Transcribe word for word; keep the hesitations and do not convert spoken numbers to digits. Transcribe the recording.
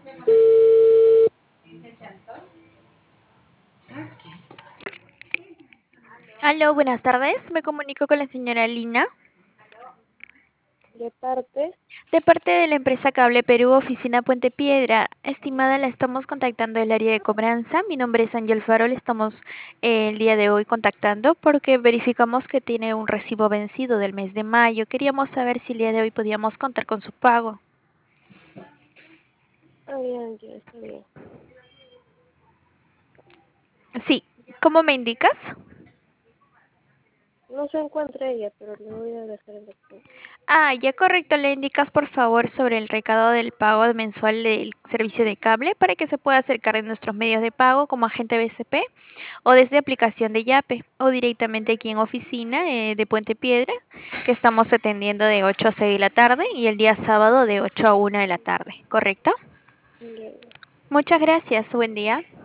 Aló, buenas tardes. Me comunico con la señora Lina, De parte, de parte de la empresa Cable Perú, oficina Puente Piedra. Estimada, la estamos contactando del área de cobranza. Mi nombre es Ángel Faro. Le estamos eh, el día de hoy contactando porque verificamos que tiene un recibo vencido del mes de mayo. Queríamos saber si el día de hoy podíamos contar con su pago. ah, bien, ya está bien. Sí, ¿cómo me indicas? No se encuentra ella, pero le voy a dejar el recado. Ah, ya correcto, le indicas por favor sobre el recado del pago mensual del servicio de cable para que se pueda acercar en nuestros medios de pago como agente B C P o desde aplicación de Yape o directamente aquí en oficina eh, de Puente Piedra, que estamos atendiendo de ocho a seis de la tarde y el día sábado de ocho a una de la tarde, ¿correcto? Ya, Muchas gracias, buen día.